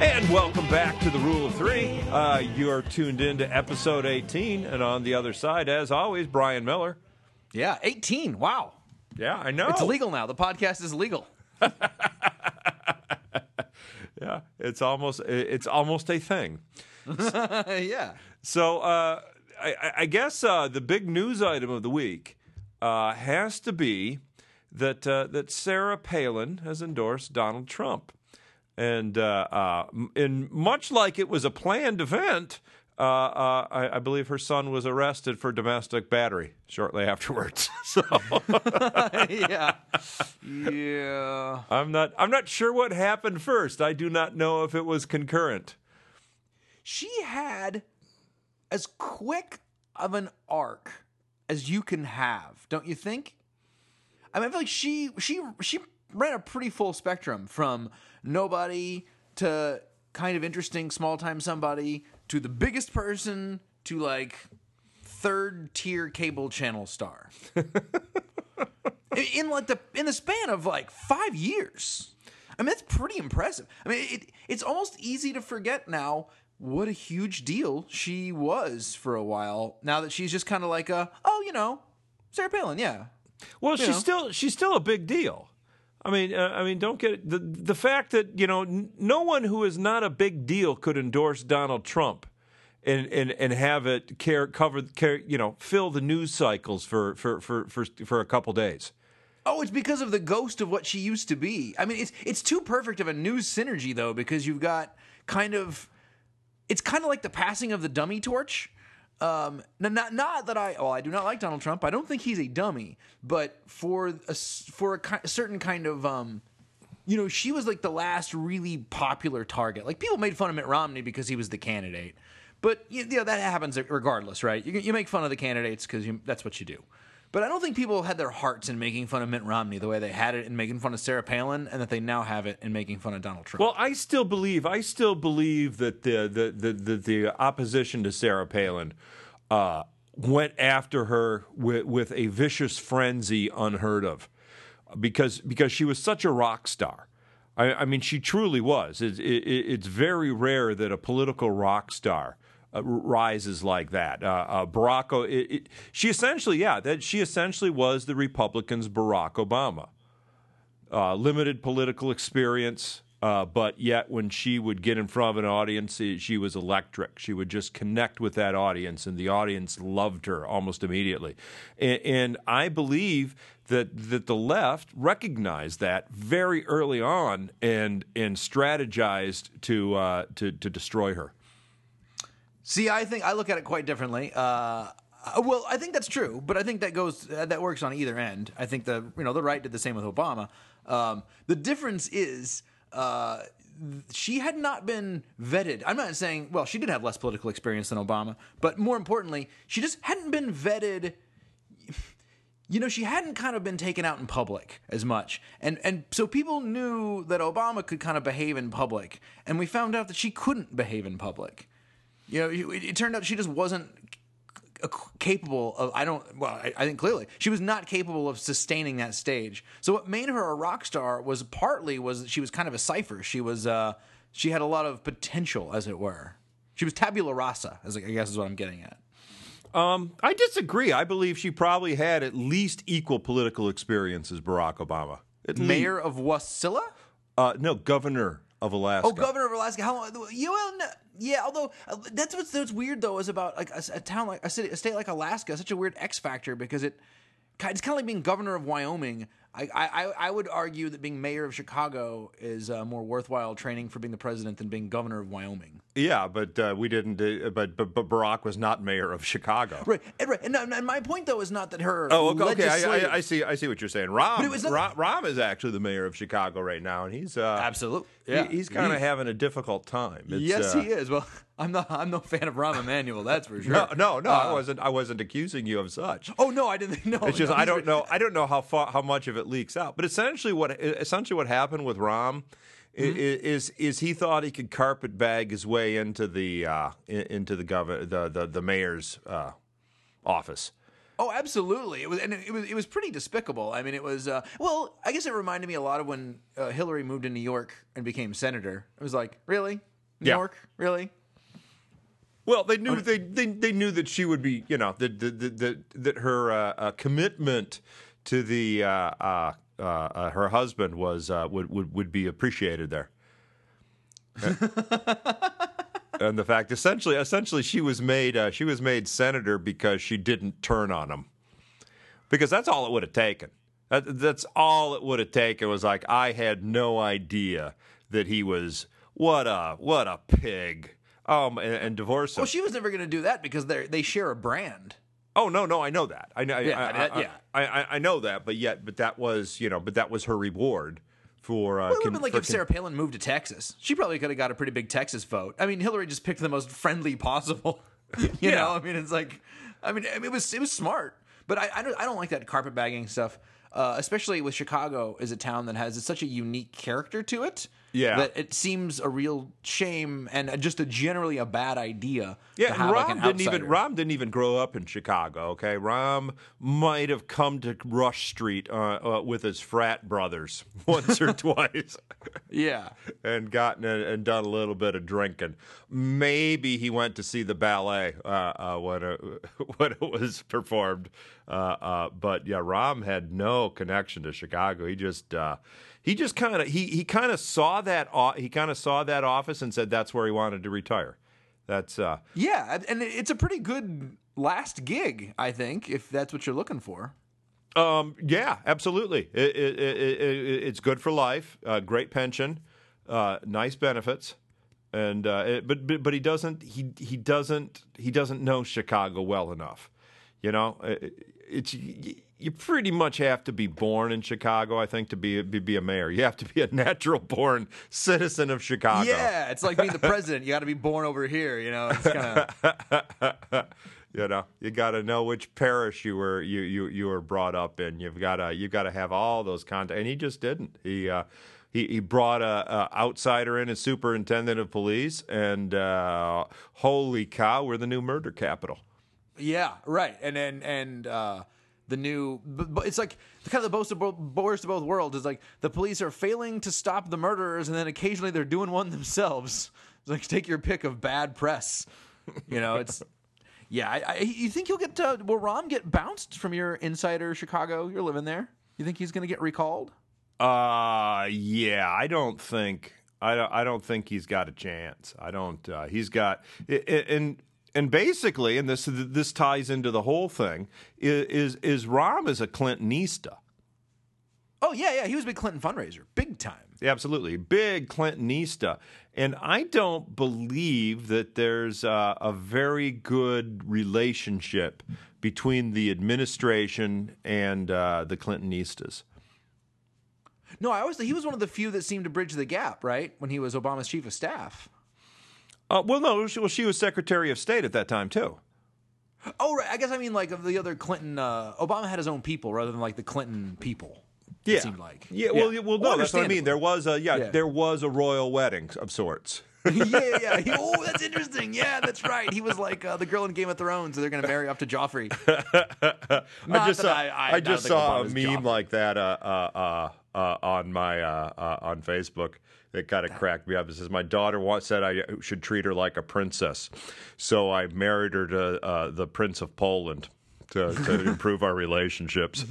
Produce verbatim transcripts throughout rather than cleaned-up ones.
And welcome back to the Rule of Three. Uh, you're tuned in to episode eighteen, and on the other side, as always, Brian Miller. Yeah, eighteen. Wow. Yeah, I know. It's legal now. The podcast is legal. Yeah, it's almost it's almost a thing. Yeah. So uh, I, I guess uh, the big news item of the week uh, has to be that uh, that Sarah Palin has endorsed Donald Trump. And uh, uh, in much like it was a planned event, uh, uh, I, I believe her son was arrested for domestic battery shortly afterwards. So Yeah. Yeah. I'm not I'm not sure what happened first. I do not know if it was concurrent. She had as quick of an arc as you can have, don't you think? I mean, I feel like she she she ran a pretty full spectrum from nobody to kind of interesting small time somebody to the biggest person to like third tier cable channel star. in, in like the in the span of like five years. I mean, that's pretty impressive. I mean, it, it's almost easy to forget now what a huge deal she was for a while. Now that she's just kind of like a, oh, you know, Sarah Palin, yeah. Well, You she's know. still she's still a big deal. I mean, uh, I mean, don't get it. the the fact that you know n- no one who is not a big deal could endorse Donald Trump, and and, and have it care cover care you know fill the news cycles for for for for, for a couple days. Oh, it's because of the ghost of what she used to be. I mean, it's it's too perfect of a news synergy though, because you've got kind of, it's kind of like the passing of the dummy torch. Um, n- not not that I, well, I do not like Donald Trump. I don't think he's a dummy, but for a s- for a, ki- a certain kind of, um, you know, she was like the last really popular target. Like people made fun of Mitt Romney because he was the candidate, but you, you know that happens regardless, right? You you make fun of the candidates because that's what you do. But I don't think people had their hearts in making fun of Mitt Romney the way they had it in making fun of Sarah Palin, and that they now have it in making fun of Donald Trump. Well, I still believe I still believe that the the the the, the opposition to Sarah Palin uh, went after her with with a vicious frenzy unheard of, because because she was such a rock star. I, I mean, she truly was. It, it, it's very rare that a political rock star Uh, rises like that. Uh, uh, Barack, o- it, it, she essentially, yeah, that she essentially was the Republicans' Barack Obama. Uh, limited political experience, uh, but yet when she would get in front of an audience, eh, she was electric. She would just connect with that audience, and the audience loved her almost immediately. And, and I believe that that the left recognized that very early on and and strategized to uh, to to destroy her. See, I think I look at it quite differently. Uh, well, I think that's true, but I think that goes uh, that works on either end. I think the you know the right did the same with Obama. Um, the difference is uh, she had not been vetted. I'm not saying well she did have less political experience than Obama, but more importantly, she just hadn't been vetted. You know, she hadn't kind of been taken out in public as much. And and so people knew that Obama could kind of behave in public, and we found out that she couldn't behave in public. You know, it, it turned out she just wasn't c- capable of, I don't, well, I, I think clearly, she was not capable of sustaining that stage. So what made her a rock star was partly was that she was kind of a cipher. She was, uh, she had a lot of potential, as it were. She was tabula rasa, as I guess is what I'm getting at. Um, I disagree. I believe she probably had at least equal political experience as Barack Obama. At Mayor least. of Wasilla? Uh, no, governor of Alaska. Oh, governor of Alaska. How long? You well, no, yeah. Although uh, that's what's, what's weird though is about like a, a town like a city, a state like Alaska. Such a weird X factor because it it's kind of like being governor of Wyoming. I, I, I would argue that being mayor of Chicago is uh, more worthwhile training for being the president than being governor of Wyoming. Yeah, but uh, we didn't. Uh, but, but but Barack was not mayor of Chicago. Right, and, right. And, and my point though is not that her. Oh, okay. okay. legislative- I, I, I see. I see what you're saying. Rom, But it was not- Rom, Rom is actually the mayor of Chicago right now, and he's uh, Absolute. he- Yeah, he's kind of He- having a difficult time. It's, yes, uh, he is. Well, I'm not. I'm no fan of Rahm Emanuel. That's for sure. No, no, no. I Uh, wasn't. I wasn't accusing you of such. Oh no, I didn't know. It's just no, I he's don't re- know. I don't know how far, how much of it leaks out. But essentially, what essentially what happened with Rom Mm-hmm. is is he thought he could carpet bag his way into the uh, in- into the governor the the, the mayor's uh, office. Oh, absolutely. It was, and it was, it was pretty despicable. I mean, it was. Uh, well, I guess it reminded me a lot of when uh, Hillary moved to New York and became senator. It was like, really, New Yeah. York, really? Well, they knew they, they they knew that she would be, you know, that that that, that, that her uh, uh, commitment to the uh, uh, uh, uh, her husband was uh, would, would would be appreciated there. And the fact, essentially, essentially, she was made uh, she was made senator because she didn't turn on him, because that's all it would have taken. That, that's all it would have taken was like, I had no idea that he was what a what a pig. Um, and, and divorce him. Well, she was never going to do that because they they share a brand. Oh no, no, I know that. I know. Yeah, I, I mean, that- I, yeah. I, I, I know that, but yet, but that was, you know, but that was her reward for. Uh, Well, it would con- have been like for if con- Sarah Palin moved to Texas. She probably could have got a pretty big Texas vote. I mean, Hillary just picked the most friendly possible. you Yeah. know, I mean, it's like, I mean, I mean, it was it was smart, but I I don't, I don't like that carpetbagging stuff, uh, especially with Chicago as a town that has such a unique character to it. Yeah. that it seems a real shame and just a generally a bad idea. Yeah, to and have Rahm like an didn't outsider. even Rahm didn't even grow up in Chicago. Okay, Rahm might have come to Rush Street uh, uh, with his frat brothers once or twice. Yeah. And gotten a, and done a little bit of drinking. Maybe he went to see the ballet uh, uh, when it, when it was performed. Uh, uh, but yeah, Rahm had no connection to Chicago. He just uh, he just kind of he he kind of saw that o- he kind of saw that office and said that's where he wanted to retire. That's uh, Yeah, and it's a pretty good last gig, I think, if that's what you're looking for. Um, yeah, absolutely. It, it, it, it, it's good for life. Uh, great pension, uh, nice benefits, and uh, it, but, but but he doesn't he he doesn't he doesn't know Chicago well enough. You know, it, it's you pretty much have to be born in Chicago, I think, to be be, be a mayor. You have to be a natural born citizen of Chicago. Yeah, it's like being the president. You got to be born over here. You know, it's kind of. You know, you got to know which parish you were you, you, you were brought up in. You've got to you got to have all those contacts, and he just didn't. He uh, he he brought a, a outsider in as superintendent of police, and uh, holy cow, we're the new murder capital. Yeah, right. And then and uh, the new, but but it's like kind of the boast of both, worst of both worlds is like the police are failing to stop the murderers, and then occasionally they're doing one themselves. It's like take your pick of bad press. You know, it's. Yeah, I, I, you think he'll get uh, will Rahm get bounced from your insider Chicago? You're living there. You think he's going to get recalled? Uh yeah, I don't think I don't I don't think he's got a chance. I don't. Uh, he's got and and basically, and this this ties into the whole thing. Is is Rahm is a Clintonista. Oh yeah, yeah. He was a big Clinton fundraiser, big time. Yeah, absolutely, big Clintonista, and I don't believe that there's a, a very good relationship between the administration and uh, the Clintonistas. No, I always he was one of the few that seemed to bridge the gap, right? When he was Obama's chief of staff. Uh, well, no, she, well, she was Secretary of State at that time too. Oh, right. I guess I mean like of the other Clinton. Uh, Obama had his own people rather than like the Clinton people. Yeah, It seemed like. yeah. Well, yeah. well, no, that's what I mean. understandably. There was a yeah, Yeah. there was a royal wedding of sorts. yeah, yeah, yeah. He- oh, that's interesting. Yeah, that's right. He was like uh, the girl in Game of Thrones. So they're going to marry off to Joffrey. I just that saw I- I, I- I just don't think saw a Obama's meme Joffrey. like that uh, uh, uh, uh, on my uh, uh, on Facebook. It kind of cracked me up. It says my daughter once said I should treat her like a princess, so I married her to uh, the Prince of Poland to, to improve our relationships.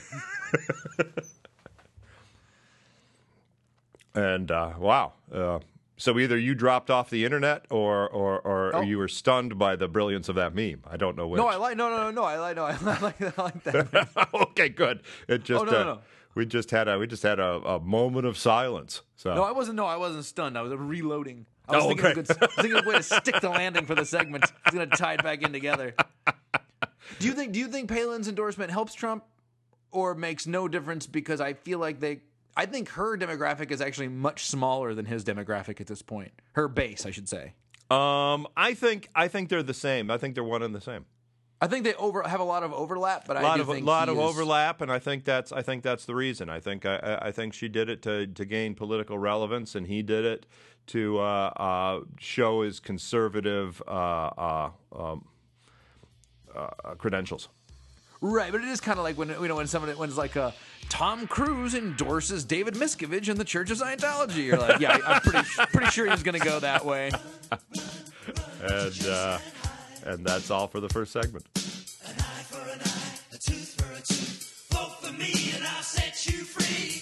And uh, wow. Uh, so either you dropped off the internet, or or, or Oh. you were stunned by the brilliance of that meme. I don't know which. No, I like no, no, no, no. I like no, I like I like that. Okay, good. It just Oh, no, no, uh, no. we just had a we just had a, a moment of silence. So No, I wasn't. No, I wasn't stunned. I was reloading. I was Oh, thinking, okay. of a good, I was thinking of a way to stick the landing for the segment. I was going to tie it back in together. Do you think? Do you think Palin's endorsement helps Trump, or makes no difference? Because I feel like they. I think her demographic is actually much smaller than his demographic at this point. Her base, I should say. um, I think I think they're the same. I think they're one and the same. I think they over have a lot of overlap, but A I lot do of think lot he of is- overlap, and I think that's I think that's the reason. I think I, I I think she did it to to gain political relevance, and he did it to uh, uh, show his conservative uh, uh, um, uh, credentials. Right, but it is kind of like when you know when somebody when it's like uh, Tom Cruise endorses David Miscavige in the Church of Scientology. You're like, yeah, I'm pretty pretty sure he's going to go that way. And uh, and that's all for the first segment. An eye for an eye, a tooth for a tooth. Vote for me and I'll set you free.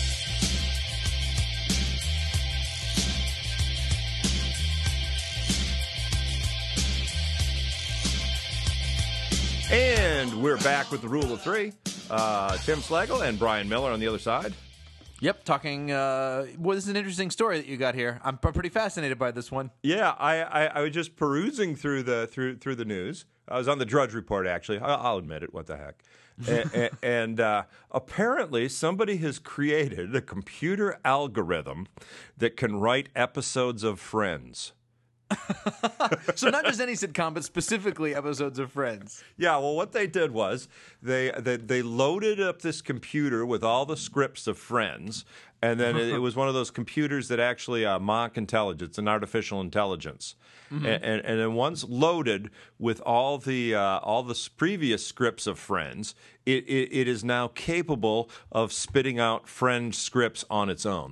And we're back with the rule of three. Uh, Tim Slagle and Brian Miller on the other side. Yep, talking. Uh, well, this is an interesting story that you got here. I'm p- pretty fascinated by this one. Yeah, I, I, I was just perusing through the through through the news. I was on the Drudge Report, actually. I'll, I'll admit it. What the heck? and and uh, apparently, somebody has created a computer algorithm that can write episodes of Friends. So not just any sitcom, but specifically episodes of Friends. Yeah, well, what they did was they they, they loaded up this computer with all the scripts of Friends, and then it, it was one of those computers that actually uh, mock intelligence, an artificial intelligence, mm-hmm. and, and and then once loaded with all the uh, all the previous scripts of Friends, it, it it is now capable of spitting out Friends scripts on its own.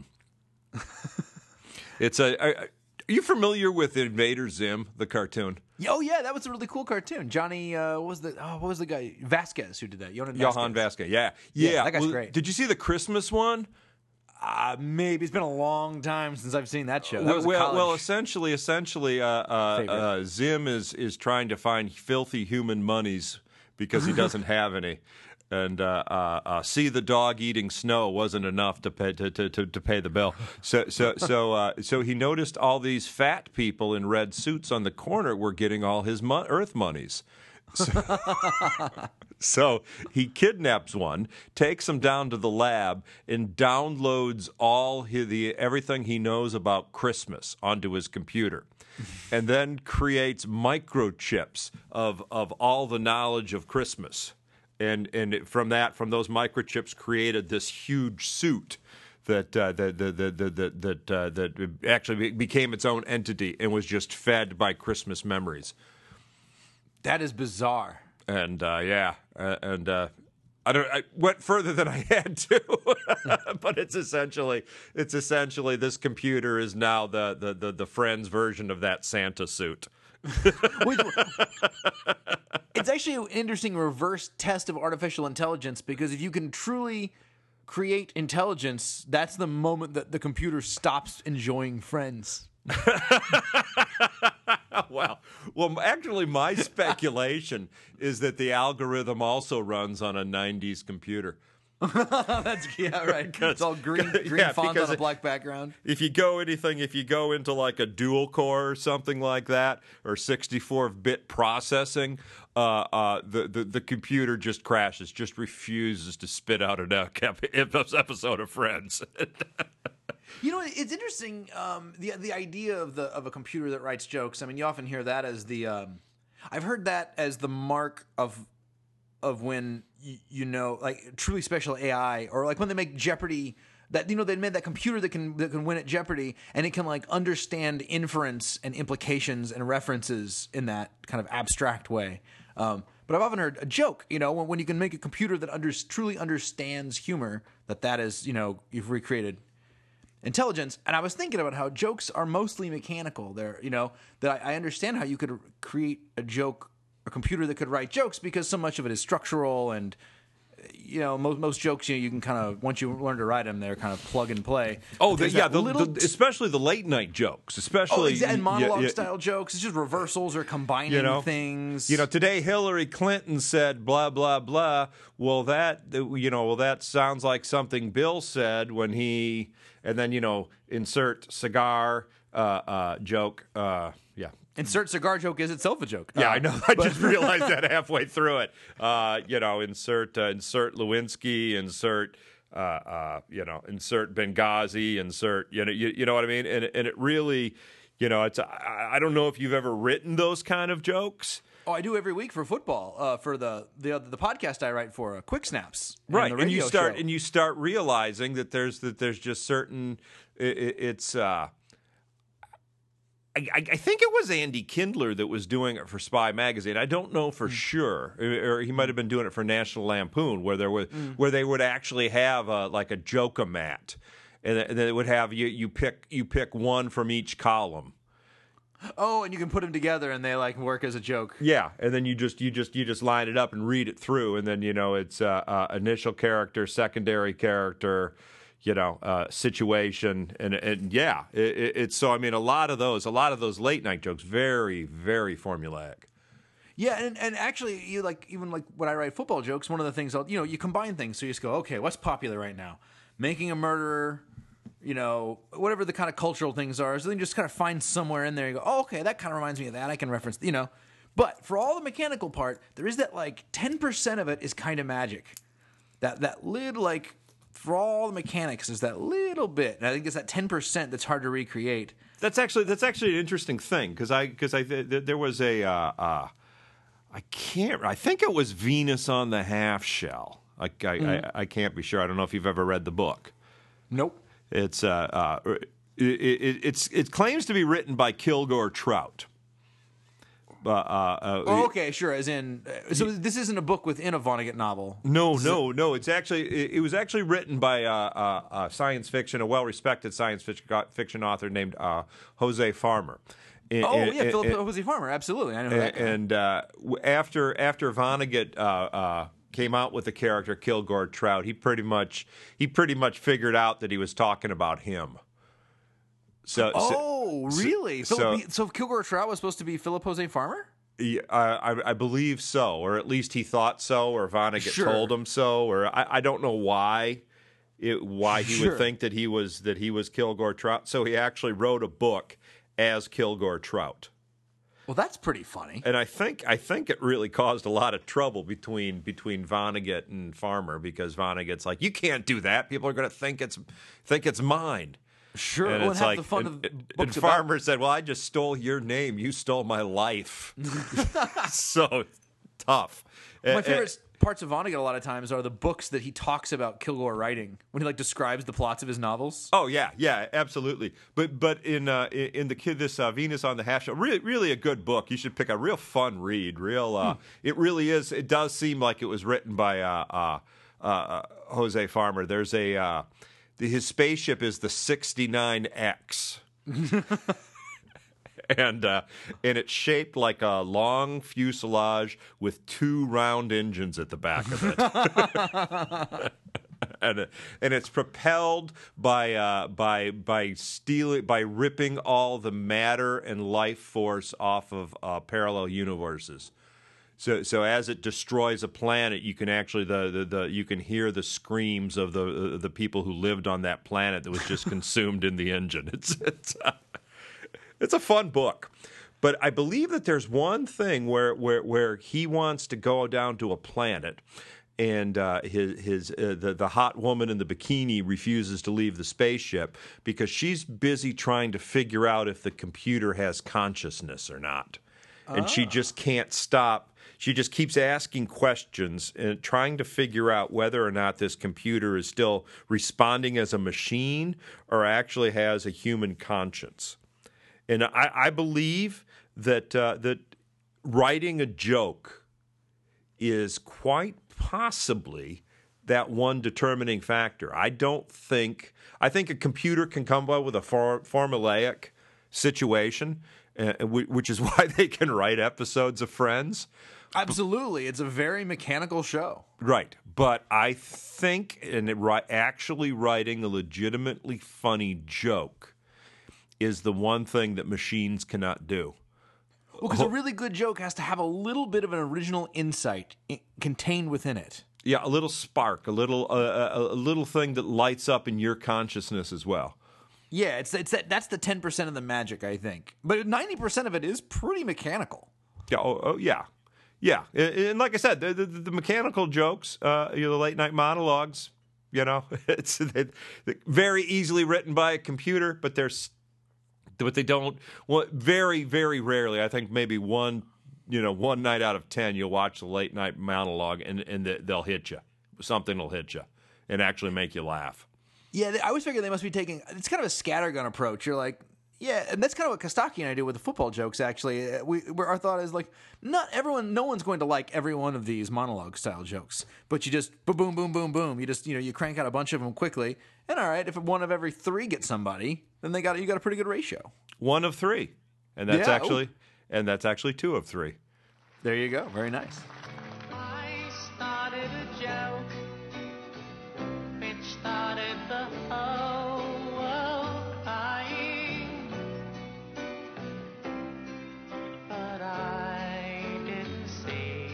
It's a. a Are you familiar with Invader Zim, the cartoon? Oh yeah, that was a really cool cartoon. Johnny, uh, what was the oh, what was the guy Vasquez who did that? Johan Vasquez. Johan Vasquez. Yeah, yeah, yeah that guy's well, great. Did you see the Christmas one? Uh, maybe it's been a long time since I've seen that show. That was a well, college well, essentially, essentially, uh, uh, favorite. uh, Zim is is trying to find filthy human monies because he doesn't have any. And uh, uh, uh, see the dog eating snow wasn't enough to pay to, to, to, to pay the bill. So so so uh, so he noticed all these fat people in red suits on the corner were getting all his mo- Earth monies. So, so he kidnaps one, takes him down to the lab, and downloads all his, the everything he knows about Christmas onto his computer. And then creates microchips of of all the knowledge of Christmas. And and it, from that, from those microchips, created this huge suit that uh, that that that that that, uh, that actually became its own entity and was just fed by Christmas memories. That is bizarre. And uh, yeah, uh, and uh, I don't. I went further than I had to, but it's essentially it's essentially this computer is now the the the, the Friends version of that Santa suit. Which, it's actually an interesting reverse test of artificial intelligence because if you can truly create intelligence, that's the moment that the computer stops enjoying Friends. Well, well, actually, my speculation is that the algorithm also runs on a nineties computer. That's yeah, right. It's all green, green yeah, font on a it, black background. If you go anything, if you go into like a dual core or something like that, or sixty-four bit processing, uh, uh, the, the the computer just crashes, just refuses to spit out an episode of Friends. You know, it's interesting. Um, the the idea of the of a computer that writes jokes. I mean, you often hear that as the. Um, I've heard that as the mark of of when you, you know, like truly special A I, or like when they make Jeopardy. That you know they made that computer that can that can win at Jeopardy, and it can like understand inference and implications and references in that kind of abstract way. Um, but I've often heard a joke, you know, when, when you can make a computer that under, truly understands humor, that that is, you know, you've recreated intelligence. And I was thinking about how jokes are mostly mechanical. They're, you know, that I, I understand how you could create a joke, a computer that could write jokes, because so much of it is structural, and you know, most most jokes, you know, you can kind of, once you learn to write them, they're kind of plug and play. Oh, the, yeah, the, little the, especially the late night jokes, especially oh, exactly, and monologue yeah, yeah, style jokes. It's just reversals or combining you know, things. You know, today Hillary Clinton said blah blah blah. Well, that you know, well that sounds like something Bill said when he, and then you know, insert cigar uh, uh, joke. Uh, yeah. Insert cigar joke is itself a joke. Yeah, uh, I know. I just realized that halfway through it. Uh, you know, insert uh, insert Lewinsky, insert uh, uh, you know, insert Benghazi, insert you know, you, you know what I mean. And and it really, you know, it's I, I don't know if you've ever written those kind of jokes. Oh, I do every week for football, uh, for the, the the podcast I write for, uh, Quick Snaps, Right, and, and you start show. and you start realizing that there's that there's just certain it, it, it's. Uh, I, I think it was Andy Kindler that was doing it for Spy Magazine. I don't know for mm. sure, or he might have been doing it for National Lampoon, where there was mm. where they would actually have a, like a joke-o-mat, and then it would have you you pick you pick one from each column. Oh, and you can put them together, and they like work as a joke. Yeah, and then you just you just you just line it up and read it through, and then you know it's uh, uh, initial character, secondary character, you know, uh, situation, and and yeah, it, it, it's so. I mean, a lot of those, a lot of those late night jokes, very very formulaic. Yeah, and, and actually, you like even like when I write football jokes, one of the things I'll you know you combine things, so you just go, okay, what's popular right now? Making a murderer. You know, whatever the kind of cultural things are, so then you just kind of find somewhere in there, you go, oh, okay, that kind of reminds me of that. I can reference, you know. But for all the mechanical part, there is that, like, ten percent of it is kind of magic. That that little, like, for all the mechanics, is that little bit. And I think it's that ten percent that's hard to recreate. That's actually that's actually an interesting thing, because I, because I, th- there was a, uh, uh, I can't, I think it was Venus on the Half Shell. I, I, mm. I, I can't be sure. I don't know if you've ever read the book. Nope. It's uh, uh it, it, it's it claims to be written by Kilgore Trout. Uh, uh, oh, okay, sure. As in, uh, so this isn't a book within a Vonnegut novel. No, no, no. It's actually it, it was actually written by uh, uh, uh, science fiction, a well-respected science fiction author named uh, Jose Farmer. And, oh and, yeah, Philip and, Jose Farmer. Absolutely, I know that guy. And uh, after after Vonnegut. Uh, uh, came out with the character Kilgore Trout, he pretty much he pretty much figured out that he was talking about him. So, oh, so, really? So, Philip, so Kilgore Trout was supposed to be Philip Jose Farmer? Yeah, I, I believe so, or at least he thought so, or Vonnegut sure. told him so, or I, I don't know why it, why he sure. would think that he was that he was Kilgore Trout. So he actually wrote a book as Kilgore Trout. Well, that's pretty funny. And I think I think it really caused a lot of trouble between between Vonnegut and Farmer, because Vonnegut's like, you can't do that. People are going to think it's think it's mine. Sure. And well, it's have like, the fun and, of and, books and Farmer about... said, well, I just stole your name. You stole my life. So tough. My favorite uh, parts of Vonnegut a lot of times are the books that he talks about Kilgore writing, when he like describes the plots of his novels. Oh yeah, yeah, absolutely. But but in uh, in the kid this uh, Venus on the Half Shell, really really a good book. You should pick a real fun read. Real, uh, hmm. It really is. It does seem like it was written by uh, uh, uh, Jose Farmer. There's a uh, the, his spaceship is the sixty-nine X. And uh, and it's shaped like a long fuselage with two round engines at the back of it, and it, and it's propelled by uh, by by stealing by ripping all the matter and life force off of uh, parallel universes. So so as it destroys a planet, you can actually the, the, the you can hear the screams of the uh, the people who lived on that planet that was just consumed in the engine. It's it's. Uh, It's a fun book, but I believe that there's one thing where where, where he wants to go down to a planet, and uh, his his uh, the the hot woman in the bikini refuses to leave the spaceship because she's busy trying to figure out if the computer has consciousness or not, and oh. she just can't stop. She just keeps asking questions and trying to figure out whether or not this computer is still responding as a machine or actually has a human conscience. And I, I believe that uh, that writing a joke is quite possibly that one determining factor. I don't think I think a computer can come up with a for, formulaic situation, uh, which is why they can write episodes of Friends. Absolutely, it's a very mechanical show. Right, but I think, and it, actually writing a legitimately funny joke is the one thing that machines cannot do. Well, because a really good joke has to have a little bit of an original insight I- contained within it. Yeah, a little spark, a little uh, a, a little thing that lights up in your consciousness as well. Yeah, it's it's that, that's the ten percent of the magic, I think. But ninety percent of it is pretty mechanical. Yeah, oh, oh yeah. Yeah, and, and like I said, the, the, the mechanical jokes, uh, you know, the late night monologues, you know, it's they're very easily written by a computer, but they're But they don't. Well, very, very rarely. I think maybe one, you know, one night out of ten, you'll watch the late night monologue, and and they'll hit you. Something will hit you, and actually make you laugh. Yeah, I always figure they must be taking. It's kind of a scattergun approach. You're like, Yeah, and that's kind of what Kostaki and I do with the football jokes. Actually, Uh, we where our thought is like, not everyone, no one's going to like every one of these monologue style jokes, but you just boom, boom, boom, boom, boom. You just you know you crank out a bunch of them quickly, and all right, if one of every three gets somebody, then they got you got a pretty good ratio. One of three, and that's Yeah, actually and that's actually two of three. There you go. Very nice. I started a joke which started the whole world crying, but I didn't see.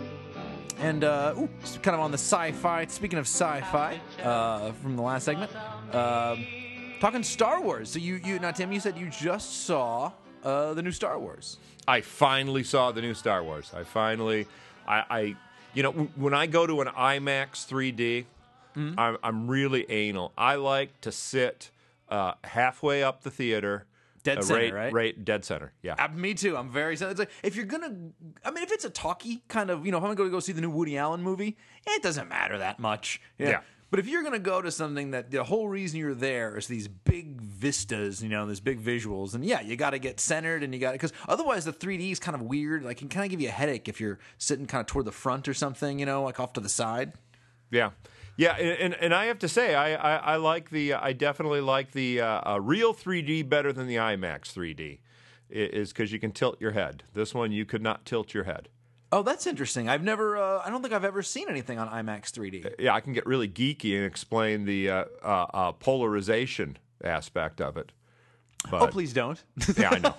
And uh, ooh, it's kind of on the sci-fi. Speaking of sci-fi, uh, from the last segment, um, talking Star Wars. So you, you now Tim, you said you just saw uh, the new Star Wars. I finally saw the new Star Wars. I finally, I, I you know, w- when I go to an IMAX three D, Mm-hmm. I'm, I'm really anal. I like to sit uh, halfway up the theater. Dead uh, center, right? Right, dead center, yeah. Uh, me too. I'm very. It's like, if you're gonna, I mean, if it's a talkie kind of, you know, if I'm gonna go see the new Woody Allen movie, it doesn't matter that much. Yeah. But if you're gonna go to something that the whole reason you're there is these big vistas, you know, these big visuals, and yeah, you got to get centered, and you got to because otherwise the three D is kind of weird. Like, it can kind of give you a headache if you're sitting kind of toward the front or something, you know, like off to the side. Yeah, yeah, and and I have to say, I I, I like the, I definitely like the uh, uh, real three D better than the IMAX three D, is because you can tilt your head. This one you could not tilt your head. Oh, that's interesting. I've never, uh, I don't think I've ever seen anything on IMAX three D. Yeah, I can get really geeky and explain the uh, uh, uh, polarization aspect of it. But, Oh, please don't. Yeah, I know.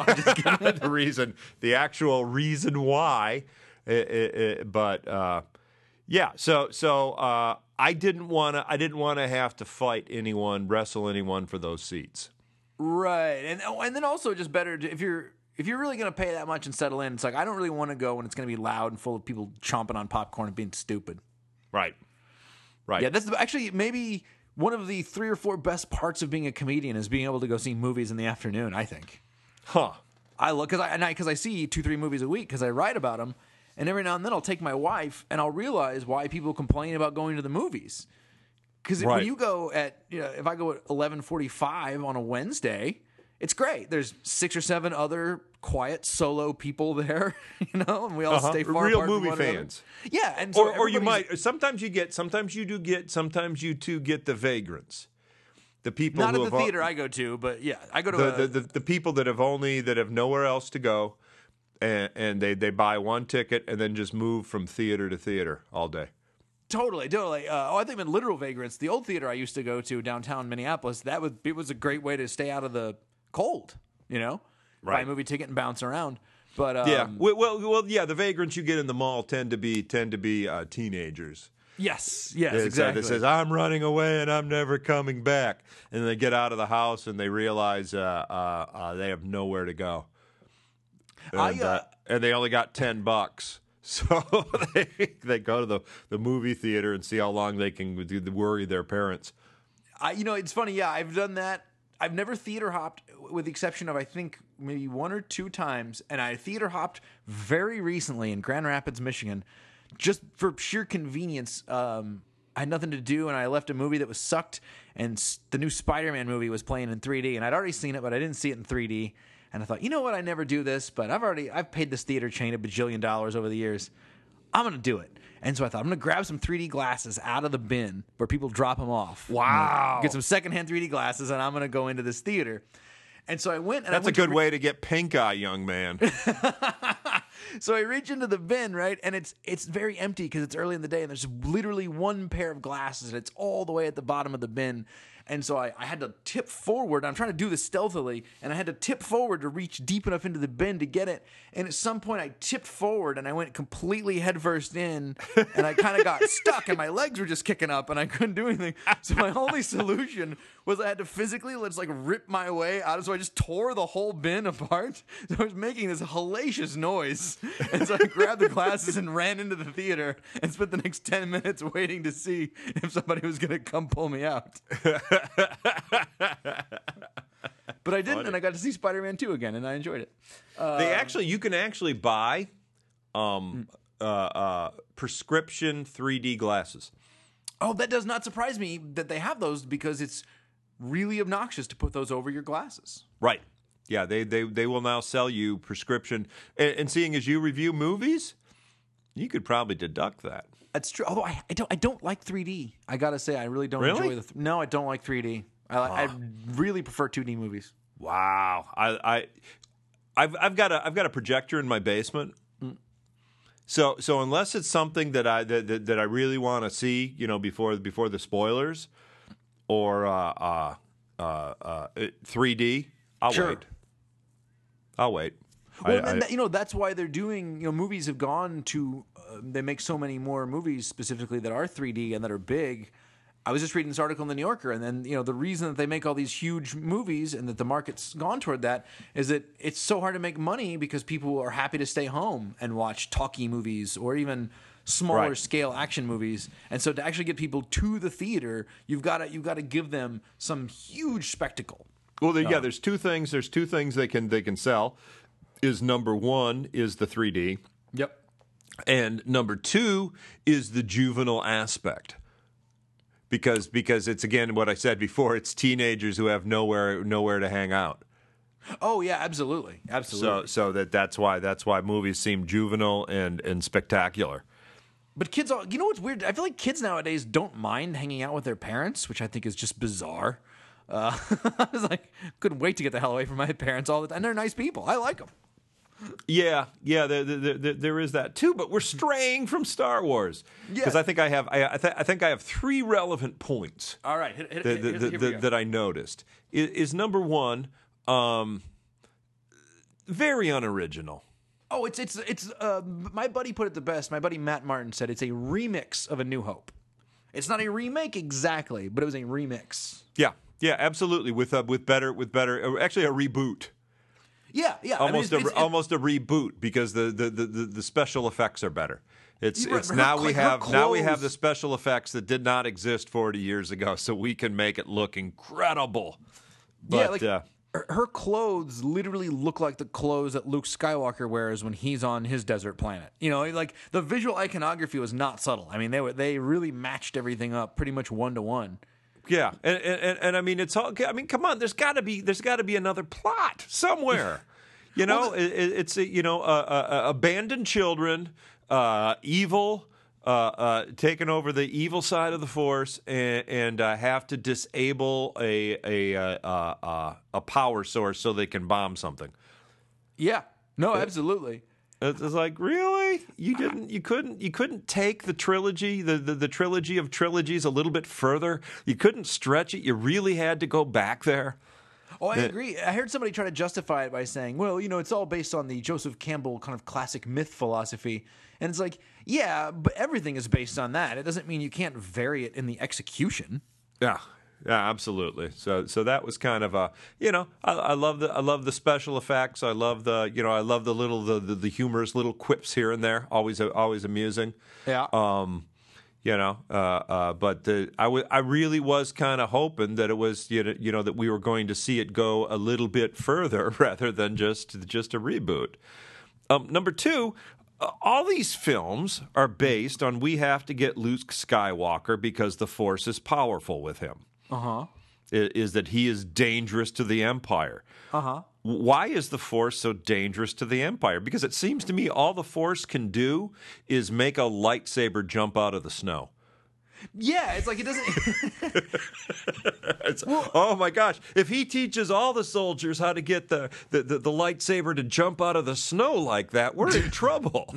The reason, the actual reason why, i- i- i- but uh, yeah. So so uh, I didn't want to. I didn't want to have to fight anyone, wrestle anyone for those seats. Right, and oh, and then also just better to, if you're if you're really going to pay that much and settle in. It's like I don't really want to go when it's going to be loud and full of people chomping on popcorn and being stupid. Right. Right. Yeah, that's the, actually maybe one of the three or four best parts of being a comedian is being able to go see movies in the afternoon. I think. Huh. I look because I and I because I see two three movies a week because I write about them, and every now and then I'll take my wife and I'll realize why people complain about going to the movies. Because Right. when you go at, you know, if I go at eleven forty-five on a Wednesday, it's great. There's six or seven other quiet solo people there, you know, and we all Uh-huh. stay far Real apart from movie one another. fans. Yeah, and so Or, or you everybody's- might. Sometimes you get. Sometimes you do get. Sometimes you too get the vagrants, the people not who at the have, theater I go to, but yeah, I go to the, a, the, the the people that have only that have nowhere else to go, and and they they buy one ticket and then just move from theater to theater all day. Totally, totally. Uh, oh, I think in literal vagrants, the old theater I used to go to downtown Minneapolis, that was it was a great way to stay out of the cold. You know, buy Right. a movie ticket and bounce around. But um, Yeah. Well, well, well, yeah. The vagrants you get in the mall tend to be tend to be uh, teenagers. yes, yes, It's, uh, exactly. That says I'm running away and I'm never coming back, and they get out of the house and they realize uh, uh, uh, they have nowhere to go, and, I, uh, uh, and they only got ten bucks. So they they go to the, the movie theater and see how long they can worry their parents. I, you know, it's funny. Yeah, I've done that. I've never theater hopped, with the exception of I think maybe one or two times, and I theater hopped very recently in Grand Rapids, Michigan, just for sheer convenience. Um, I had nothing to do, and I left a movie that was sucked, and s- the new Spider-Man movie was playing in three D, and I'd already seen it, but I didn't see it in three D. And I thought, you know what? I never do this, but I've already I've paid this theater chain a bajillion dollars over the years. I'm gonna do it. And so I thought I'm gonna grab some three D glasses out of the bin where people drop them off. I'm gonna Wow. Get some secondhand three D glasses, and I'm gonna go into this theater. And so I went. And That's I a went to good re- way to get pink eye, young man. So I reach into the bin, right, and it's it's very empty because it's early in the day, and there's literally one pair of glasses, and it's all the way at the bottom of the bin. And so I, I had to tip forward. I'm trying to do this stealthily, and I had to tip forward to reach deep enough into the bin to get it. And at some point, I tipped forward, and I went completely headfirst in, and I kind of got stuck, and my legs were just kicking up, and I couldn't do anything. So my only solution was I had to physically, let's like rip my way out. So I just tore the whole bin apart. So I was making this hellacious noise, and so I grabbed the glasses and ran into the theater and spent the next ten minutes waiting to see if somebody was going to come pull me out. But I didn't, and I got to see Spider-Man two again, and I enjoyed it. They actually, you can actually buy um, uh, uh, prescription three D glasses. Oh, that does not surprise me that they have those because it's really obnoxious to put those over your glasses. Right. Yeah, they, they, they will now sell you prescription. And, and seeing as you review movies, you could probably deduct that. That's true. Although I, I don't I don't like three D. I gotta say I really don't Really? enjoy the. Th- no, I don't like three D. I li- I really prefer two D movies. Wow. I, I I've I've got a I've got a projector in my basement. So so unless it's something that I that, that, that I really want to see, you know, before before the spoilers, or uh, uh, uh, uh, three D, I'll Sure. wait. I'll wait. Well, I- and I- that, you know that's why they're doing. You know, movies have gone to. Uh, they make so many more movies specifically that are three D and that are big. I was just reading this article in the New Yorker, and then you know the reason that they make all these huge movies and that the market's gone toward that is that it's so hard to make money because people are happy to stay home and watch talkie movies or even smaller Right. scale action movies. And so to actually get people to the theater, you've got to you've got to give them some huge spectacle. Well, there, yeah. There's two things. There's two things they can they can sell. Is number one is the three D, Yep. and number two is the juvenile aspect. Because because it's again what I said before. It's teenagers who have nowhere nowhere to hang out. Oh yeah, absolutely, absolutely. So so that that's why that's why movies seem juvenile and and spectacular. But kids, all, you know what's weird? I feel like kids nowadays don't mind hanging out with their parents, which I think is just bizarre. Uh, I was like, couldn't wait to get the hell away from my parents all the time. And they're nice people. I like them. Yeah, yeah, there, there, there, there is that too. But we're straying from Star Wars because Yeah. I think I have I I, th- I think I have three relevant points All right, hit, hit, that, hit, that, hit, that, here we that, go. that I noticed. Is, is number one, um, very unoriginal. Oh, it's it's it's. Uh, my buddy put it the best. My buddy Matt Martin said it's a remix of A New Hope. It's not a remake exactly, but it was a remix. Yeah, yeah, absolutely. With uh, with better with better uh, actually a reboot. Yeah, yeah. I mean, Almost it's- a it's- it- almost a reboot because the, the, the, the, the special effects are better. It's You're right, it's her- now we like her have now we have clothes- the special effects that did not exist forty years ago, so we can make it look incredible. But, yeah, like uh, her, her clothes literally look like the clothes that Luke Skywalker wears when he's on his desert planet. You know, like the visual iconography was not subtle. I mean, they were they really matched everything up pretty much one to one. yeah, and, and and and I mean it's all. I mean, come on, there's got to be there's got to be another plot somewhere. You know, it, it- it's uh, you know uh, uh, uh, abandoned children, uh, evil. Uh, uh, taking over the evil side of the force and, and uh, have to disable a a uh, uh, uh, a power source so they can bomb something. Yeah, no, absolutely. It's it's like, really? You didn't? You couldn't? You couldn't take the trilogy, the, the the trilogy of trilogies, a little bit further. You couldn't stretch it. You really had to go back there. Oh, I agree. I heard somebody try to justify it by saying, well, you know, it's all based on the Joseph Campbell kind of classic myth philosophy. And it's like, yeah, but everything is based on that. It doesn't mean you can't vary it in the execution. Yeah, yeah, absolutely. So, so that was kind of a, you know, I, I love the, I love the special effects. I love the, you know, I love the little, the, the, the humorous little quips here and there. Always, always amusing. Yeah. Um, you know, uh, uh, but the, I, w- I really was kind of hoping that it was, you know, you know, that we were going to see it go a little bit further rather than just just a reboot. Um, number two. Uh, all these films are based on we have to get Luke Skywalker because the Force is powerful with him. Uh-huh. Is, is that he is dangerous to the Empire. Uh-huh. Why is the Force so dangerous to the Empire? Because it seems to me all the Force can do is make a lightsaber jump out of the snow. Yeah, it's like it doesn't... It's, oh my gosh! If he teaches all the soldiers how to get the, the, the, the lightsaber to jump out of the snow like that, we're in trouble.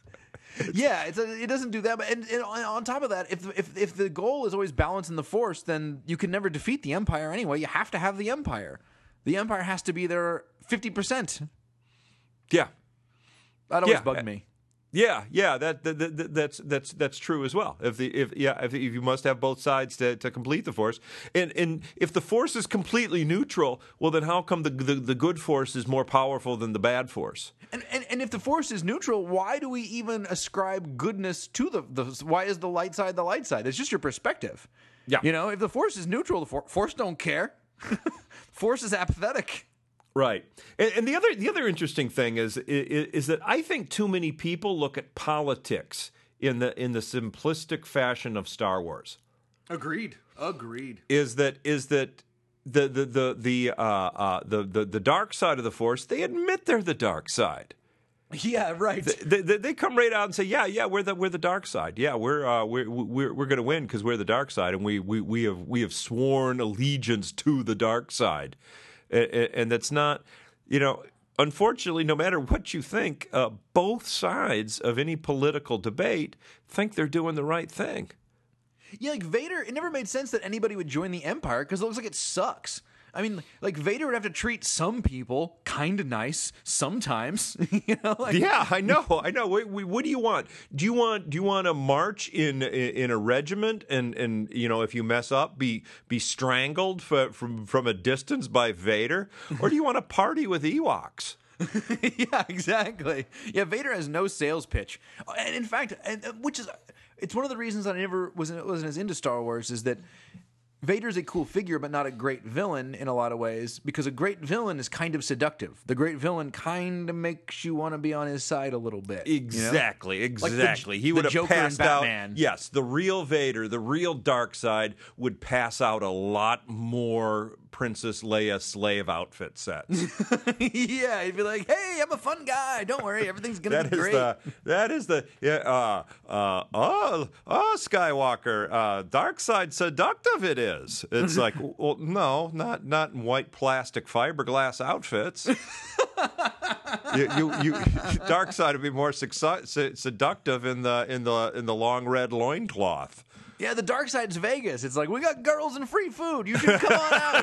yeah, it's a, it doesn't do that. But and, and on top of that, if, if if the goal is always balancing the Force, then you can never defeat the Empire anyway. You have to have the Empire. The Empire has to be there fifty percent. Yeah, That always Yeah. bugged me. yeah, yeah. That, that, that that's that's that's true as well. If the if yeah if, if you must have both sides to, to complete the Force, and and if the Force is completely neutral, well then how come the the, the good Force is more powerful than the bad Force? And, and and if the Force is neutral, why do we even ascribe goodness to the, the why is the light side the light side? It's just your perspective. Yeah. You know, if the Force is neutral, the for, Force don't care. Force is apathetic. Right, and, and the other the other interesting thing is, is is that I think too many people look at politics in the in the simplistic fashion of Star Wars. Agreed. Agreed. Is that is that the the the the uh, uh, the, the the dark side of the Force, they admit they're the dark side. Yeah, right. They, they, they come right out and say, "Yeah, yeah, we're the we're the dark side. Yeah, we're uh, we're we're we're going to win because we're the dark side, and we, we we have we have sworn allegiance to the dark side." And, and that's not, you know, unfortunately, no matter what you think, uh, both sides of any political debate think they're doing the right thing. Yeah, like Vader, it never made sense that anybody would join the Empire because it looks like it sucks. I mean, like Vader would have to treat some people kind of nice sometimes, you know. Like, Yeah, I know, I know. Wait, wait, what do you want? Do you want do you want to march in in a regiment and, and you know if you mess up be be strangled for, from from a distance by Vader, or do you want to party with Ewoks? yeah, exactly. Yeah, Vader has no sales pitch, and in fact, and which is it's one of the reasons that I never wasn't wasn't as into Star Wars is that Vader's a cool figure, but not a great villain in a lot of ways, because a great villain is kind of seductive. The great villain kind of makes you want to be on his side a little bit. Exactly, you know? exactly. Like the, he would the have Joker in passed out. Batman. Yes, the real Vader, the real dark side, would pass out a lot more Princess Leia slave outfit sets. yeah, he'd be like, "Hey, I'm a fun guy. Don't worry, everything's gonna That be is great." the that is the yeah uh uh oh oh Skywalker, uh dark side seductive it is. It's like, well, no, not not in white plastic fiberglass outfits. you, you you dark side would be more succu- seductive in the in the in the long red loincloth. Yeah, the dark side's Vegas. It's like, we got girls and free food. You should come on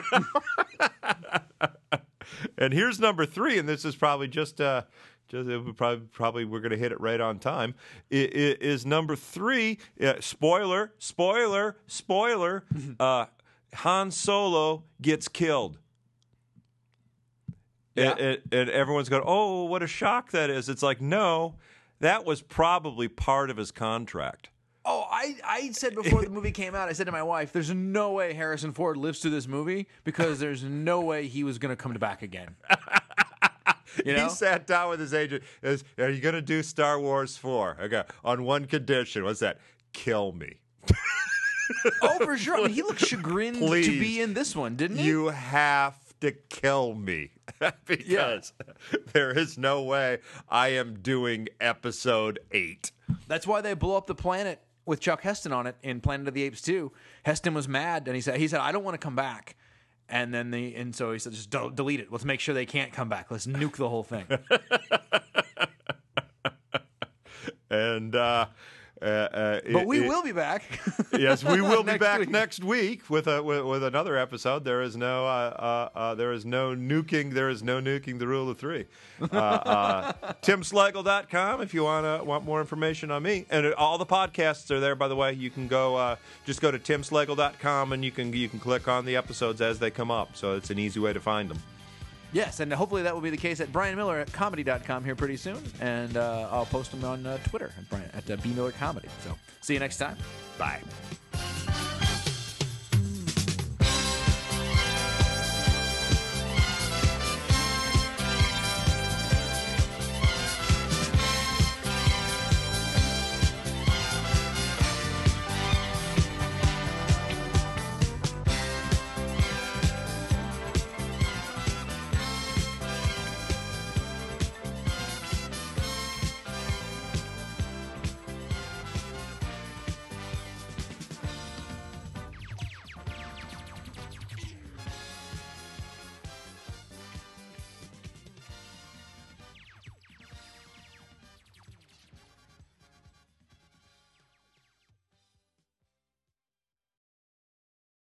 out. And here's number three, and this is probably just uh, just it would probably probably we're going to hit it right on time. It, it is number three. Uh, spoiler, spoiler, spoiler. uh, Han Solo gets killed. Yeah. And, and, and everyone's going, "Oh, what a shock that is!" It's like, no, that was probably part of his contract. Oh, I, I said before the movie came out, I said to my wife, there's no way Harrison Ford lives through this movie because there's no way he was going to come back again. You know? He sat down with his agent. Is, are you going to do Star Wars four? Okay, on one condition. What's that? Kill me. Oh, for sure. I mean, he looked chagrined Please. to be in this one, didn't he? You have to kill me because there is no way I am doing episode eight. That's why they blew up the planet with Chuck Heston on it in Planet of the Apes two. Heston was mad, and he said, "He said I don't want to come back." And then the and so he said, "Just del- delete it. Let's make sure they can't come back. Let's nuke the whole thing." And uh, uh, uh, But it- we it- will be back. Yes, we will be Next back week. next week with a with, with another episode. There is no uh, uh, uh, there is no nuking. There is no nuking the rule of three. Uh, uh, Tim Slagle dot com if you want to want more information on me, and all the podcasts are there. By the way, you can go uh, just go to Tim Slagle dot com and you can you can click on the episodes as they come up. So it's an easy way to find them. Yes, and hopefully that will be the case at Brian Miller at comedy dot com here pretty soon. And uh, I'll post them on uh, Twitter at, Brian, at uh, B Miller Comedy. So see you next time. Bye.